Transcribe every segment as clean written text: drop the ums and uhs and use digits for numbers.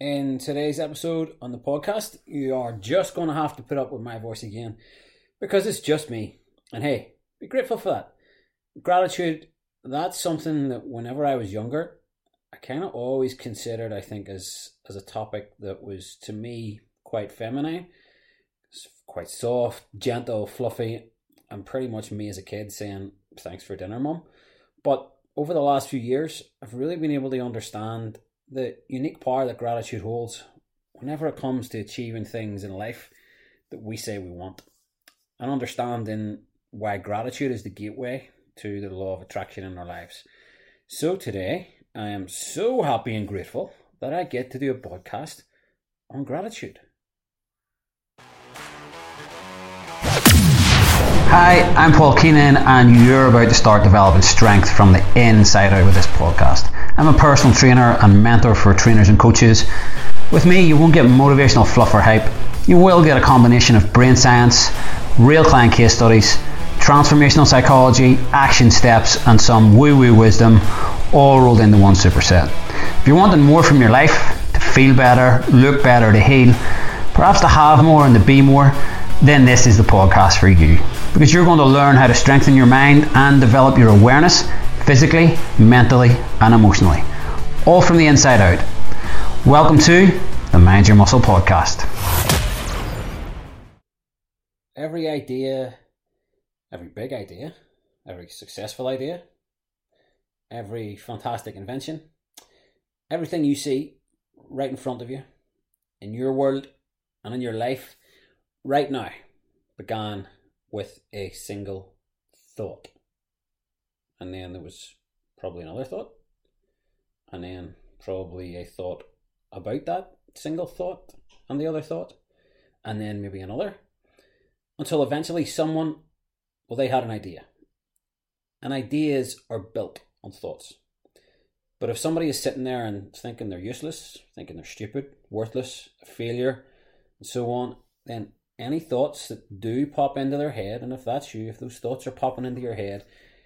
In today's episode on the podcast, you are just going to have to put up with my voice again because it's just me. And hey, be grateful for that. Gratitude, that's something that whenever I was younger, I kind of always considered, I think, as a topic that was, to me, quite feminine. It's quite soft, gentle, fluffy, and pretty much me as a kid saying, thanks for dinner, mum. But over the last few years, I've really been able to understand the unique power that gratitude holds whenever it comes to achieving things in life that we say we want, and understanding why gratitude is the gateway to the law of attraction in our lives. So today, I am so happy and grateful that I get to do a podcast on gratitude. Hi, I'm Paul Keenan, and you're about to start developing strength from the inside out with this podcast. I'm a personal trainer and mentor for trainers and coaches. With me, you won't get motivational fluff or hype. You will get a combination of brain science, real client case studies, transformational psychology, action steps, and some woo-woo wisdom, all rolled into one superset. If you're wanting more from your life, to feel better, look better, to heal, perhaps to have more and to be more, then this is the podcast for you. Because you're going to learn how to strengthen your mind and develop your awareness physically, mentally, and emotionally. All from the inside out. Welcome to the Mind Your Muscle podcast. Every idea, every big idea, every successful idea, every fantastic invention, everything you see right in front of you, in your world and in your life right now, began with a single thought. And then there was probably another thought. And then probably a thought about that single thought and the other thought. And then maybe another. Until eventually someone, they had an idea. And ideas are built on thoughts. But if somebody is sitting there and thinking they're useless, thinking they're stupid, worthless, a failure, and so on, then any thoughts that do pop into their head, and if that's you, if those thoughts are popping into your head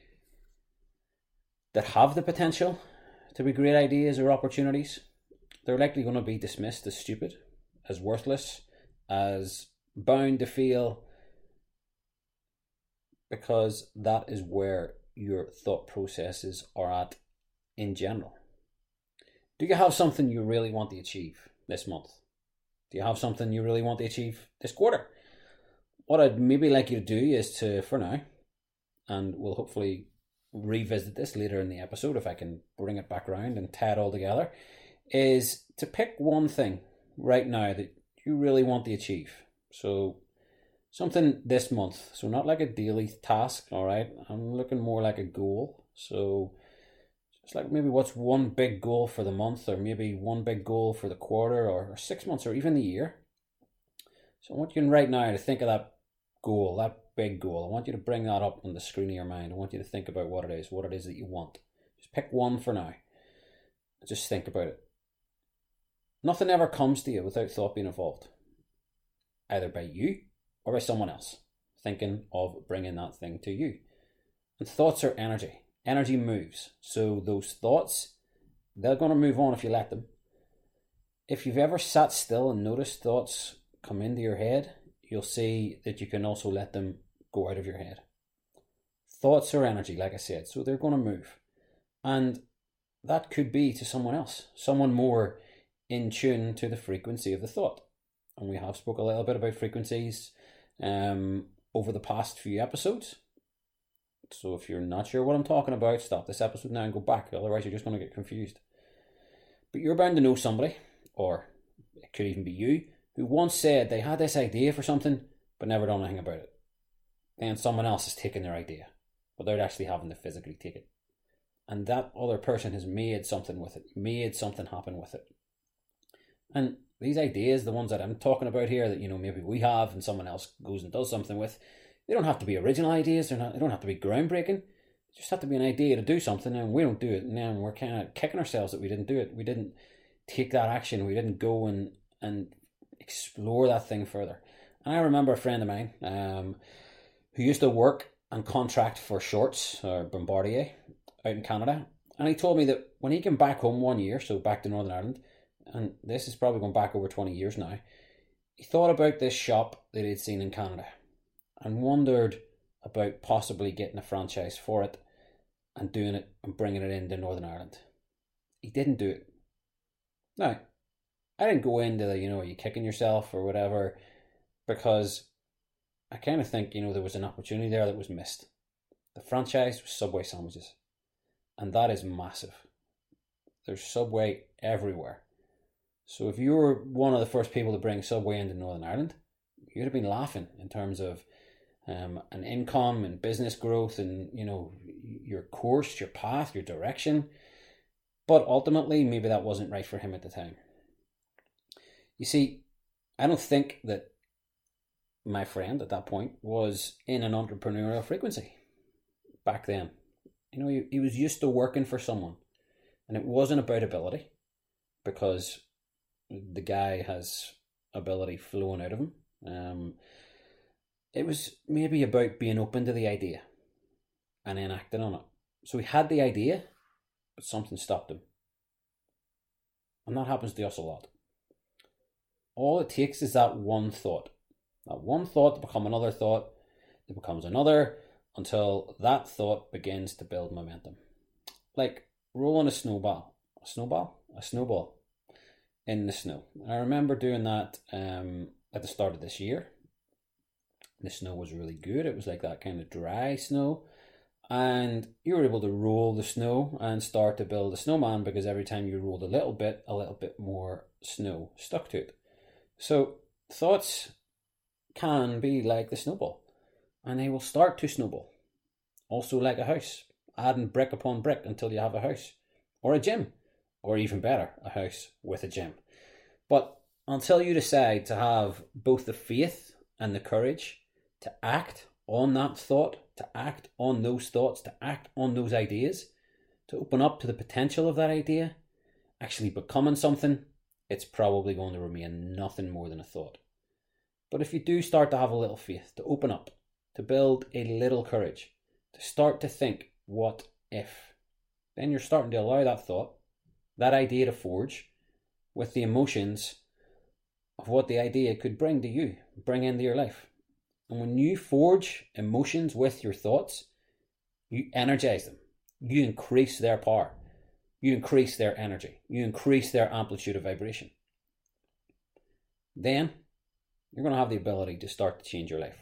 that have the potential to be great ideas or opportunities, they're likely going to be dismissed as stupid, as worthless, as bound to fail, because that is where your thought processes are at in general. Do you have something you really want to achieve this month? Do you have something you really want to achieve this quarter? What I'd maybe like you to do is to, for now, and we'll hopefully revisit this later in the episode if I can bring it back around and tie it all together, is to pick one thing right now that you really want to achieve. So something this month. So not like a daily task, all right? I'm looking more like a goal. So it's like maybe what's one big goal for the month, or maybe one big goal for the quarter, or 6 months, or even the year. So I want you right now to think of that goal, that big goal. I want you to bring that up on the screen of your mind. I want you to think about what it is that you want. Just pick one for now. Just think about it. Nothing ever comes to you without thought being involved, either by you or by someone else thinking of bringing that thing to you. And thoughts are energy. Energy moves. So those thoughts, they're going to move on if you let them. If you've ever sat still and noticed thoughts come into your head, you'll see that you can also let them go out of your head. Thoughts are energy, like I said, so they're going to move. And that could be to someone else, someone more in tune to the frequency of the thought. And we have spoke a little bit about frequencies over the past few episodes. So if you're not sure what I'm talking about, stop this episode now and go back. Otherwise, you're just going to get confused. But you're bound to know somebody, or it could even be you, who once said they had this idea for something, but never done anything about it. And someone else has taken their idea, without actually having to physically take it. And that other person has made something with it, made something happen with it. And these ideas, the ones that I'm talking about here, that maybe we have and someone else goes and does something with, they don't have to be original ideas. They don't have to be groundbreaking. They just have to be an idea to do something, and we don't do it. And then we're kind of kicking ourselves that we didn't do it. We didn't take that action. We didn't go and explore that thing further. And I remember a friend of mine who used to work and contract for Shorts or Bombardier out in Canada. And he told me that when he came back home one year, so back to Northern Ireland, and this is probably going back over 20 years now, he thought about this shop that he'd seen in Canada and wondered about possibly getting a franchise for it and doing it and bringing it into Northern Ireland. He didn't do it. Now, I didn't go into the, are you kicking yourself or whatever, because I kind of think, there was an opportunity there that was missed. The franchise was Subway sandwiches, and that is massive. There's Subway everywhere. So if you were one of the first people to bring Subway into Northern Ireland, you'd have been laughing in terms of an income and business growth and, your course, your path, your direction. But ultimately, maybe that wasn't right for him at the time. You see, I don't think that my friend at that point was in an entrepreneurial frequency back then. He was used to working for someone, and it wasn't about ability, because the guy has ability flowing out of him. It was maybe about being open to the idea and then acting on it. So he had the idea, but something stopped him. And that happens to us a lot. All it takes is that one thought. That one thought to become another thought, that becomes another, until that thought begins to build momentum. Like rolling a snowball in the snow. I remember doing that at the start of this year. The snow was really good. It was like that kind of dry snow. And you were able to roll the snow and start to build a snowman, because every time you rolled a little bit more snow stuck to it. So thoughts can be like the snowball, and they will start to snowball. Also like a house, adding brick upon brick until you have a house, or a gym, or even better, a house with a gym. But until you decide to have both the faith and the courage to act on that thought, to act on those thoughts, to act on those ideas, to open up to the potential of that idea, actually becoming something, it's probably going to remain nothing more than a thought. But if you do start to have a little faith, to open up, to build a little courage, to start to think, what if? Then you're starting to allow that thought, that idea to forge with the emotions of what the idea could bring to you, bring into your life. And when you forge emotions with your thoughts, you energize them. You increase their power. You increase their energy. You increase their amplitude of vibration. Then you're going to have the ability to start to change your life.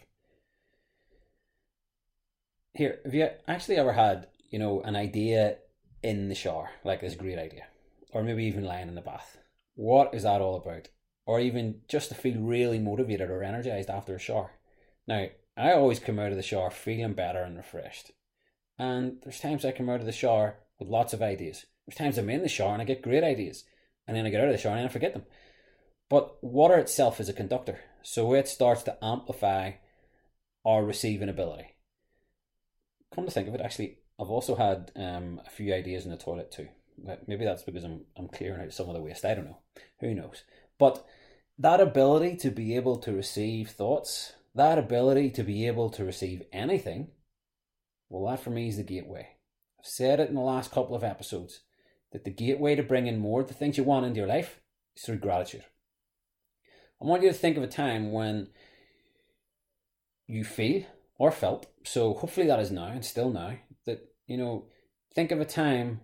Here, have you actually ever had, an idea in the shower, like this great idea, or maybe even lying in the bath? What is that all about? Or even just to feel really motivated or energized after a shower. Now, I always come out of the shower feeling better and refreshed. And there's times I come out of the shower with lots of ideas. There's times I'm in the shower and I get great ideas. And then I get out of the shower and I forget them. But water itself is a conductor. So it starts to amplify our receiving ability. Come to think of it, actually, I've also had a few ideas in the toilet too. Maybe that's because I'm clearing out some of the waste. I don't know. Who knows? But that ability to be able to receive thoughts, that ability to be able to receive anything, well, that for me is the gateway. I've said it in the last couple of episodes, that the gateway to bringing more of the things you want into your life is through gratitude. I want you to think of a time when you feel or felt, so hopefully that is now and still now, that, think of a time,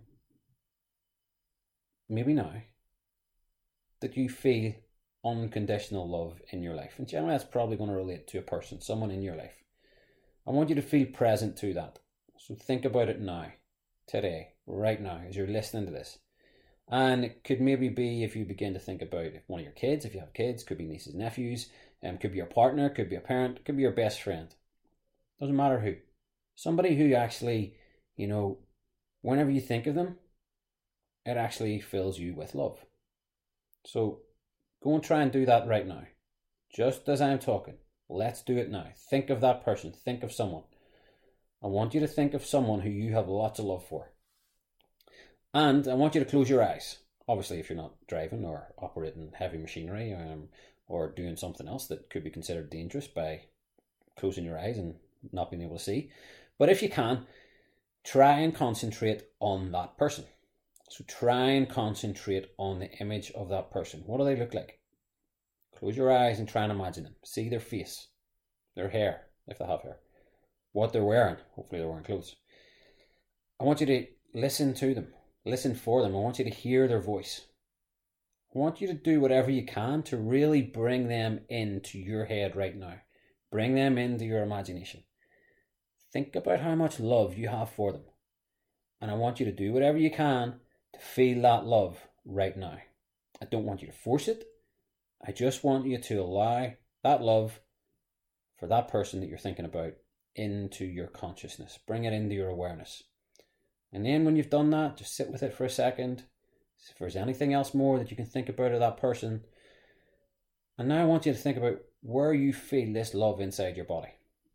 maybe now, that you feel unconditional love in your life. And generally that's probably going to relate to a person, someone in your life. I want you to feel present to that. So think about it now, today, right now, as you're listening to this. And it could maybe be, if you begin to think about one of your kids, if you have kids, could be nieces, nephews, could be your partner, could be a parent, could be your best friend. Doesn't matter who. Somebody who actually, whenever you think of them, it actually fills you with love. So go and try and do that right now. Just as I'm talking, let's do it now. Think of that person. Think of someone. I want you to think of someone who you have lots of love for. And I want you to close your eyes. Obviously, if you're not driving or operating heavy machinery or doing something else that could be considered dangerous by closing your eyes and not being able to see. But if you can, try and concentrate on that person. So try and concentrate on the image of that person. What do they look like? Close your eyes and try and imagine them. See their face, their hair, if they have hair, what they're wearing. Hopefully they're wearing clothes. I want you to listen to them, listen for them. I want you to hear their voice. I want you to do whatever you can to really bring them into your head right now. Bring them into your imagination. Think about how much love you have for them. And I want you to do whatever you can to feel that love right now. I don't want you to force it. I just want you to allow that love for that person that you're thinking about into your consciousness. Bring it into your awareness. And then when you've done that, just sit with it for a second. If there's anything else more that you can think about of that person. And now I want you to think about where you feel this love inside your body.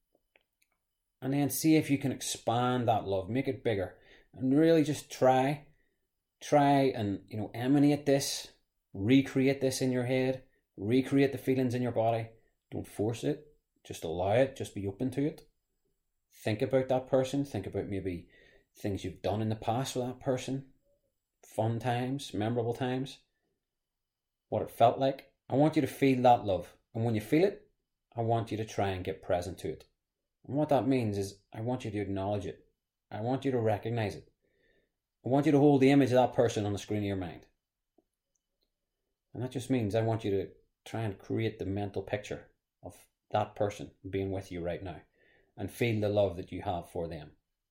And then see if you can expand that love, make it bigger. And really just try and, emanate this, recreate this in your head, recreate the feelings in your body. Don't force it, just allow it, just be open to it. Think about that person, think about maybe things you've done in the past with that person, fun times, memorable times, what it felt like. I want you to feel that love. And when you feel it, I want you to try and get present to it. And what that means is I want you to acknowledge it. I want you to recognize it. I want you to hold the image of that person on the screen of your mind. And that just means I want you to try and create the mental picture of that person being with you right now and feel the love that you have for them.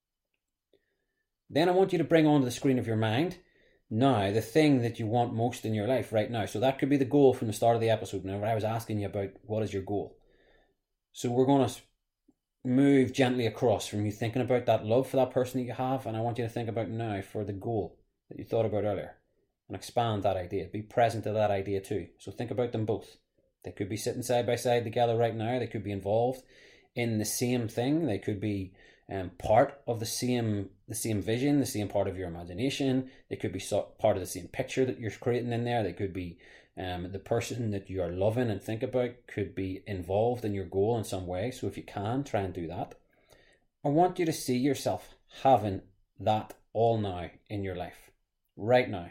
Then I want you to bring onto the screen of your mind now the thing that you want most in your life right now. So that could be the goal from the start of the episode. Whenever I was asking you about what is your goal. So we're going to move gently across from you thinking about that love for that person that you have, and I want you to think about now for the goal that you thought about earlier and expand that idea. Be present to that idea too. So think about them both. They could be sitting side by side together right now. They could be involved in the same thing. They could be part of the same vision, the same part of your imagination. They could be part of the same picture that you're creating in there. They could be the person that you are loving and think about could be involved in your goal in some way. So if you can, try and do that. I want you to see yourself having that all now in your life, right now.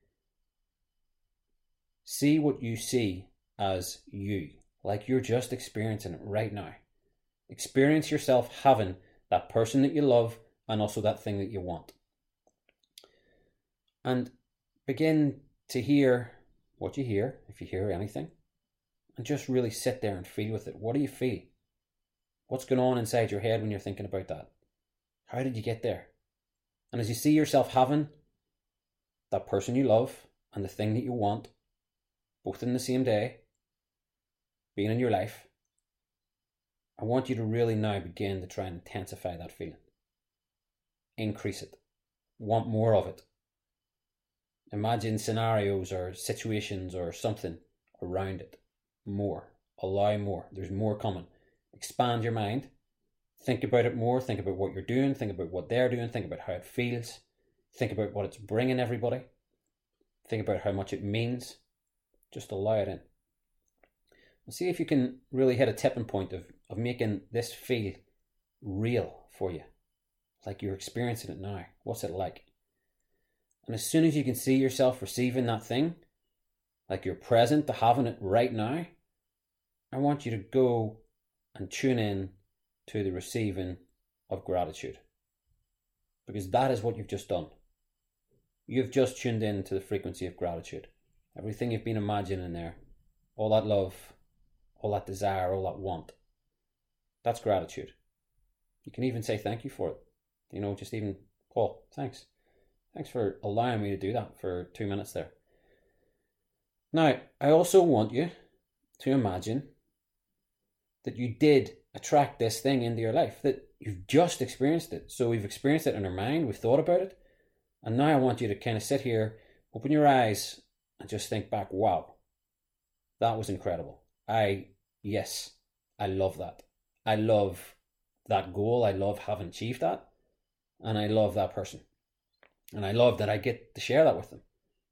See what you see as you, like you're just experiencing it right now. Experience yourself having that person that you love and also that thing that you want. And begin to hear what you hear, if you hear anything, and just really sit there and feel with it. What do you feel? What's going on inside your head when you're thinking about that? How did you get there? And as you see yourself having that person you love and the thing that you want, both in the same day, being in your life, I want you to really now begin to try and intensify that feeling. Increase it. Want more of it. Imagine scenarios or situations or something around it. More. Allow more. There's more coming. Expand your mind. Think about it more. Think about what you're doing. Think about what they're doing. Think about how it feels. Think about what it's bringing everybody. Think about how much it means. Just allow it in. And see if you can really hit a tipping point of making this feel real for you. Like you're experiencing it now. What's it like? And as soon as you can see yourself receiving that thing, like you're present to having it right now, I want you to go and tune in to the receiving of gratitude. Because that is what you've just done. You've just tuned in to the frequency of gratitude. Everything you've been imagining there, all that love, all that desire, all that want, that's gratitude. You can even say thank you for it. Just even, Paul, thanks. Thanks for allowing me to do that for 2 minutes there. Now, I also want you to imagine that you did attract this thing into your life, that you've just experienced it. So we've experienced it in our mind, we've thought about it, and now I want you to kind of sit here, open your eyes, and just think back, wow, that was incredible. I love that. I love that goal. I love having achieved that. And I love that person. And I love that I get to share that with them.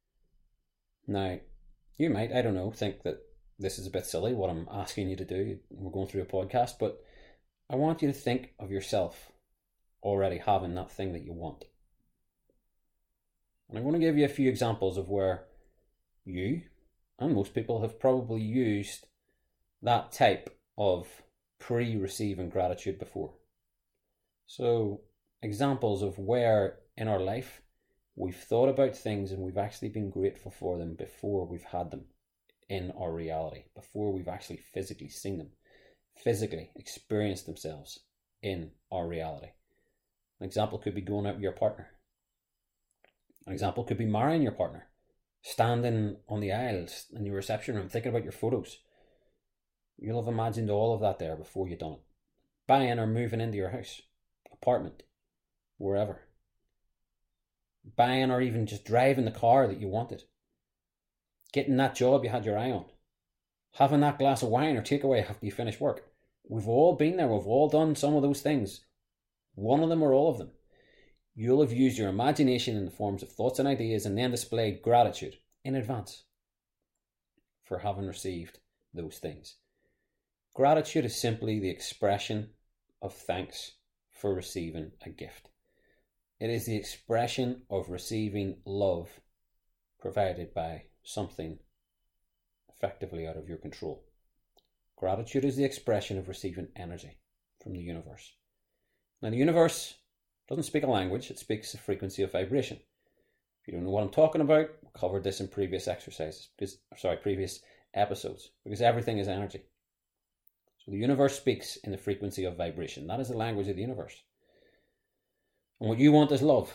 Now, you might, I don't know, think that this is a bit silly, what I'm asking you to do. We're going through a podcast, but I want you to think of yourself already having that thing that you want. And I'm going to give you a few examples of where you and most people have probably used that type of pre-receiving gratitude before. So, examples of where in our life we've thought about things and we've actually been grateful for them before we've had them in our reality, before we've actually physically seen them, physically experienced themselves in our reality. An example could be going out with your partner. An example could be marrying your partner, standing on the aisles in your reception room thinking about your photos. You'll have imagined all of that there before you've done it. Buying or moving into your house, apartment, wherever. Buying or even just driving the car that you wanted. Getting that job you had your eye on. Having that glass of wine or takeaway after you finish work. We've all been there. We've all done some of those things. One of them or all of them. You'll have used your imagination in the forms of thoughts and ideas and then displayed gratitude in advance for having received those things. Gratitude is simply the expression of thanks for receiving a gift. It is the expression of receiving love provided by something effectively out of your control. Gratitude is the expression of receiving energy from the universe. Now, the universe doesn't speak a language, it speaks a frequency of vibration. If you don't know what I'm talking about, I covered this in previous previous episodes, because everything is energy. So the universe speaks in the frequency of vibration. That is the language of the universe. And what you want is love.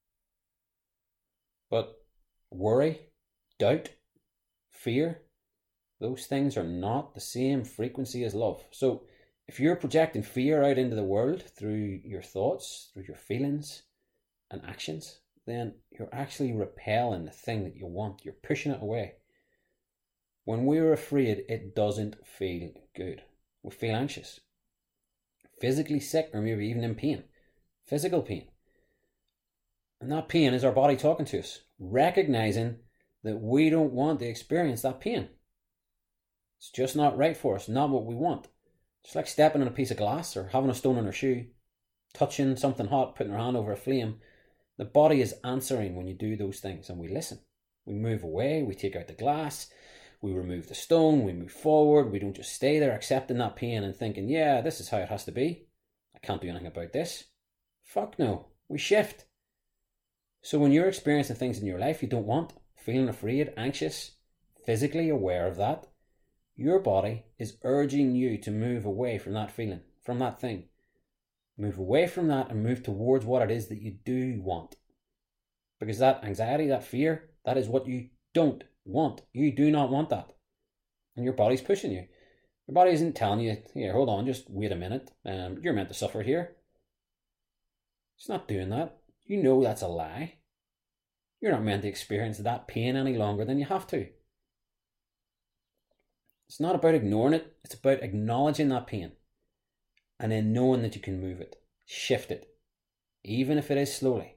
But worry, doubt, fear, those things are not the same frequency as love. So if you're projecting fear out into the world through your thoughts, through your feelings and actions, then you're actually repelling the thing that you want. You're pushing it away. When we're afraid, it doesn't feel good. We feel anxious, physically sick, or maybe even in pain, physical pain. And that pain is our body talking to us, recognizing that we don't want to experience that pain. It's just not right for us, not what we want. Just like stepping on a piece of glass or having a stone in our shoe, touching something hot, putting our hand over a flame. The body is answering when you do those things, and we listen. We move away, we take out the glass, we remove the stone, we move forward. We don't just stay there accepting that pain and thinking, yeah, this is how it has to be. I can't do anything about this. Fuck no. We shift. So when you're experiencing things in your life you don't want, feeling afraid, anxious, physically aware of that, your body is urging you to move away from that feeling, from that thing. Move away from that and move towards what it is that you do want. Because that anxiety, that fear, that is what you don't want. You do not want that. And your body's pushing you. Your body isn't telling you, here, hold on, just wait a minute. You're meant to suffer here. It's not doing that. You know that's a lie. You're not meant to experience that pain any longer than you have to. It's not about ignoring it. It's about acknowledging that pain. And then knowing that you can move it. Shift it. Even if it is slowly.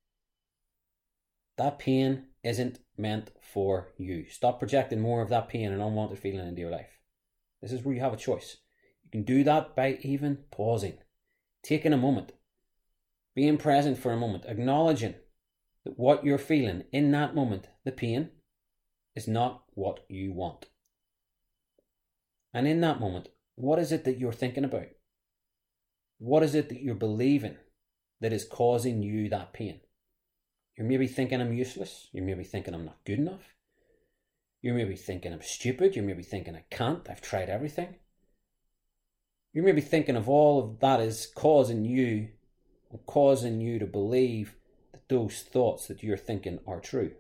That pain isn't meant for you. Stop projecting more of that pain and unwanted feeling into your life. This is where you have a choice. You can do that by even pausing. Taking a moment. Being present for a moment. Acknowledging that what you're feeling in that moment, the pain, is not what you want. And in that moment, what is it that you're thinking about? What is it that you're believing that is causing you that pain? You're maybe thinking I'm useless. You're maybe thinking I'm not good enough. You're maybe thinking I'm stupid. You're maybe thinking I can't. I've tried everything. You're maybe thinking of all of that is causing you to believe that those thoughts that you're thinking are true.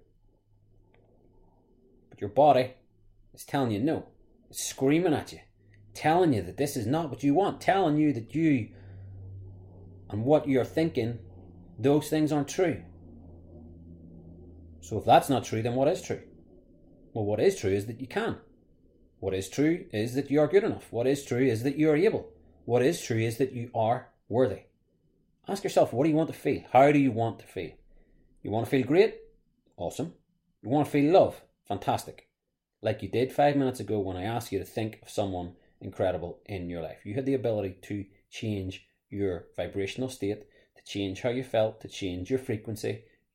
But your body is telling you no. It's screaming at you. Telling you that this is not what you want. Telling you that you and what you're thinking, those things aren't true. So if that's not true, then what is true? Well, what is true is that you can. What is true is that you are good enough. What is true is that you are able. What is true is that you are worthy. Ask yourself, what do you want to feel? How do you want to feel? You want to feel great? Awesome. You want to feel love? Fantastic. Like you did 5 minutes ago when I asked you to think of someone incredible in your life. You had the ability to change your vibrational state, to change how you felt, to change your frequency.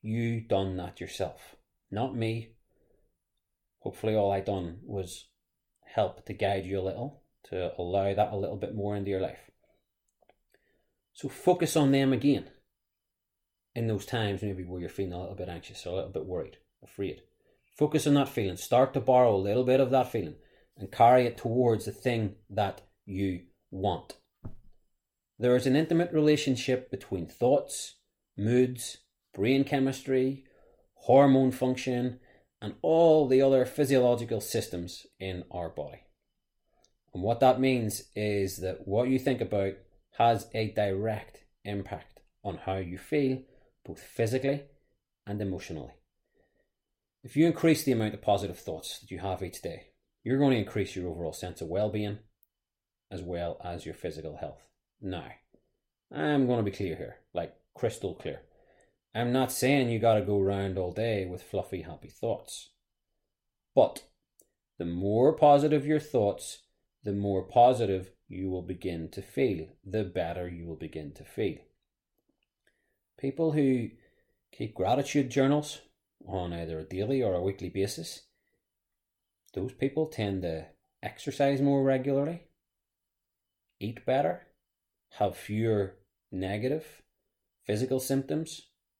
you done that yourself, not me. Hopefully all I done was help to guide you a little, to allow that a little bit more into your life. So focus on them again in those times maybe where you're feeling a little bit anxious or a little bit worried, afraid. Focus on that feeling. Start to borrow a little bit of that feeling and carry it towards the thing that you want. There is an intimate relationship between thoughts, moods, brain chemistry, hormone function, and all the other physiological systems in our body. And what that means is that what you think about has a direct impact on how you feel, both physically and emotionally. If you increase the amount of positive thoughts that you have each day, you're going to increase your overall sense of well-being as well as your physical health. Now, I'm going to be clear here, like crystal clear. I'm not saying you got to go around all day with fluffy, happy thoughts. But the more positive your thoughts, the more positive you will begin to feel, the better you will begin to feel. People who keep gratitude journals on either a daily or a weekly basis, those people tend to exercise more regularly, eat better, have fewer negative physical symptoms,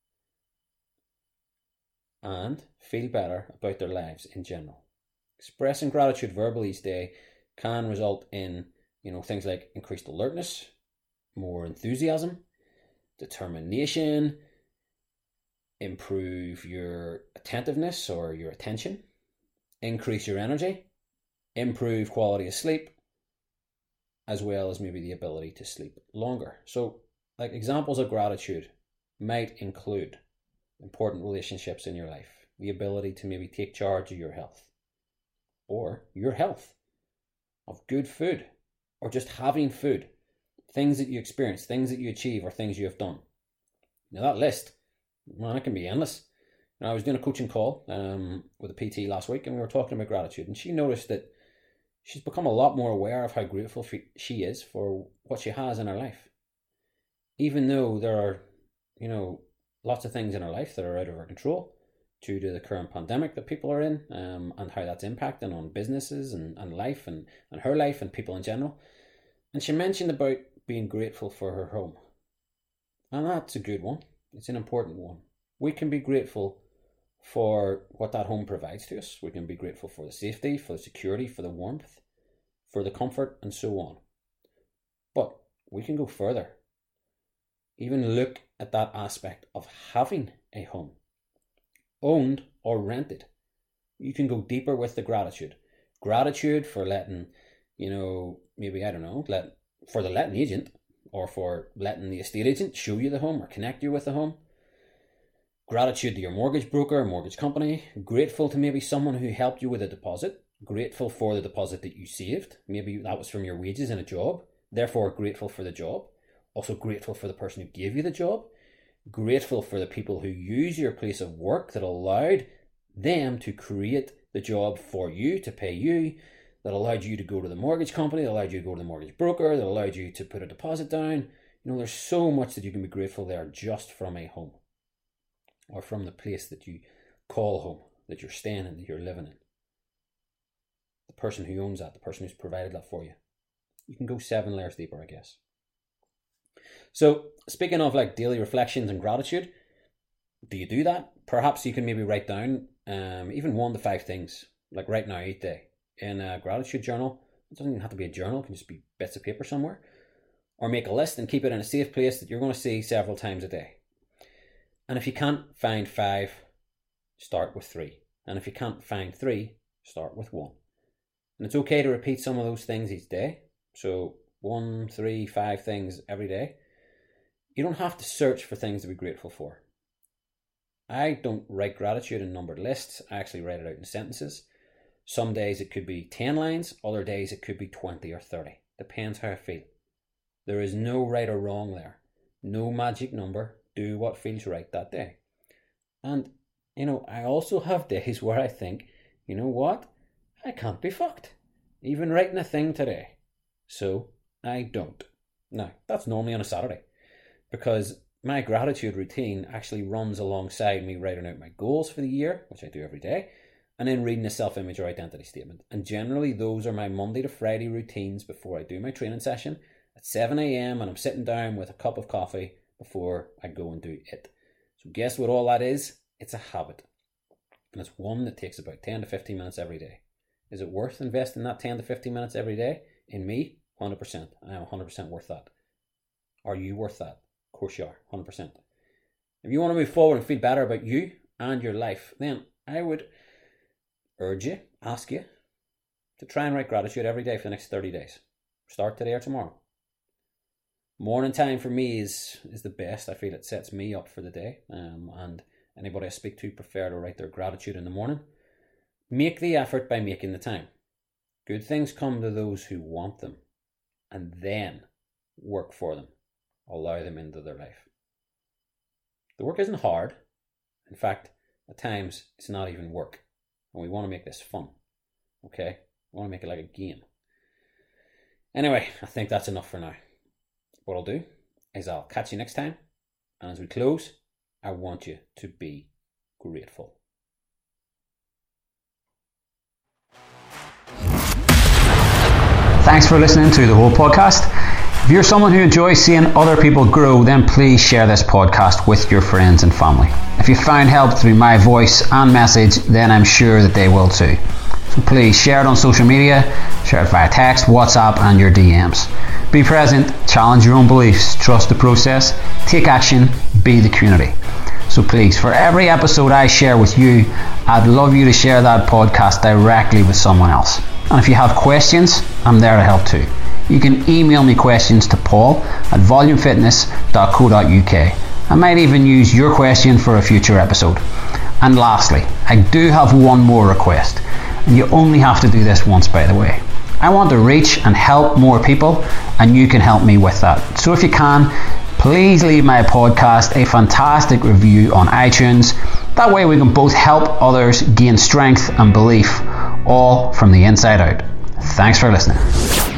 and feel better about their lives in general. Expressing gratitude verbally each day can result in, things like increased alertness, more enthusiasm, determination, improve your attentiveness or your attention, increase your energy, improve quality of sleep, as well as maybe the ability to sleep longer. So, like examples of gratitude might include important relationships in your life, the ability to maybe take charge of your health, or your health, of good food, or just having food, things that you experience, things that you achieve, or things you have done. Now that list, man, it can be endless. I was doing a coaching call with a PT last week, and we were talking about gratitude, and she noticed that she's become a lot more aware of how grateful she is for what she has in her life. Even though there are, lots of things in her life that are out of her control due to the current pandemic that people are in, and how that's impacting on businesses and life and her life and people in general. And she mentioned about being grateful for her home. And that's a good one. It's an important one. We can be grateful for what that home provides to us. We can be grateful for the safety, for the security, for the warmth, for the comfort, and so on. But we can go further. Even look at that aspect of having a home, owned or rented. You can go deeper with the gratitude. Gratitude for letting, for the letting agent, or for letting the estate agent show you the home or connect you with the home. Gratitude to your mortgage broker or mortgage company. Grateful to maybe someone who helped you with a deposit. Grateful for the deposit that you saved. Maybe that was from your wages in a job. Therefore, grateful for the job. Also grateful for the person who gave you the job. Grateful for the people who use your place of work that allowed them to create the job for you, to pay you, that allowed you to go to the mortgage company, that allowed you to go to the mortgage broker, that allowed you to put a deposit down. There's so much that you can be grateful there just from a home, or from the place that you call home, that you're staying in, that you're living in. The person who owns that, the person who's provided that for you. You can go 7 layers deeper, I guess. So, speaking of like daily reflections and gratitude, do you do that? Perhaps you can maybe write down even 1 to 5 things, like right now, each day, in a gratitude journal. It doesn't even have to be a journal, it can just be bits of paper somewhere. Or make a list and keep it in a safe place that you're going to see several times a day. And if you can't find 5, start with 3. And if you can't find 3, start with 1. And it's okay to repeat some of those things each day. So 1, 3, 5 things every day. You don't have to search for things to be grateful for. I don't write gratitude in numbered lists. I actually write it out in sentences. Some days it could be 10 lines, other days it could be 20 or 30. Depends how I feel. There is no right or wrong there. No magic number. Do what feels right that day. And, I also have days where I think, you know what? I can't be fucked. Even writing a thing today. So, I don't. Now, that's normally on a Saturday. Because my gratitude routine actually runs alongside me writing out my goals for the year, which I do every day, and then reading a self-image or identity statement. And generally those are my Monday to Friday routines before I do my training session at 7 a.m. and I'm sitting down with a cup of coffee before I go and do it. So guess what all that is? It's a habit. And it's one that takes about 10 to 15 minutes every day. Is it worth investing that 10 to 15 minutes every day? In me, 100%. I am 100% worth that. Are you worth that? Of course you are, 100%. If you want to move forward and feel better about you and your life, then I would ask you to try and write gratitude every day for the next 30 days. Start today or tomorrow. Morning time for me is the best. I feel it sets me up for the day. And anybody I speak to prefer to write their gratitude in the morning. Make the effort by making the time. Good things come to those who want them, and then work for them. Allow them into their life. The work isn't hard. In fact, at times it's not even work. And we want to make this fun. Okay? We want to make it like a game. Anyway, I think that's enough for now. What I'll do is I'll catch you next time. And as we close, I want you to be grateful. Thanks for listening to the whole podcast. If you're someone who enjoys seeing other people grow, then please share this podcast with your friends and family. If you found help through my voice and message, then I'm sure that they will too. So please share it on social media, share it via text, WhatsApp and your DMs. Be present, challenge your own beliefs, trust the process, take action, be the community. So please, for every episode I share with you, I'd love you to share that podcast directly with someone else. And if you have questions, I'm there to help too. You can email me questions to paul@volumefitness.co.uk. I might even use your question for a future episode. And lastly, I do have one more request. And you only have to do this once, by the way. I want to reach and help more people, and you can help me with that. So if you can, please leave my podcast a fantastic review on iTunes. That way we can both help others gain strength and belief, all from the inside out. Thanks for listening.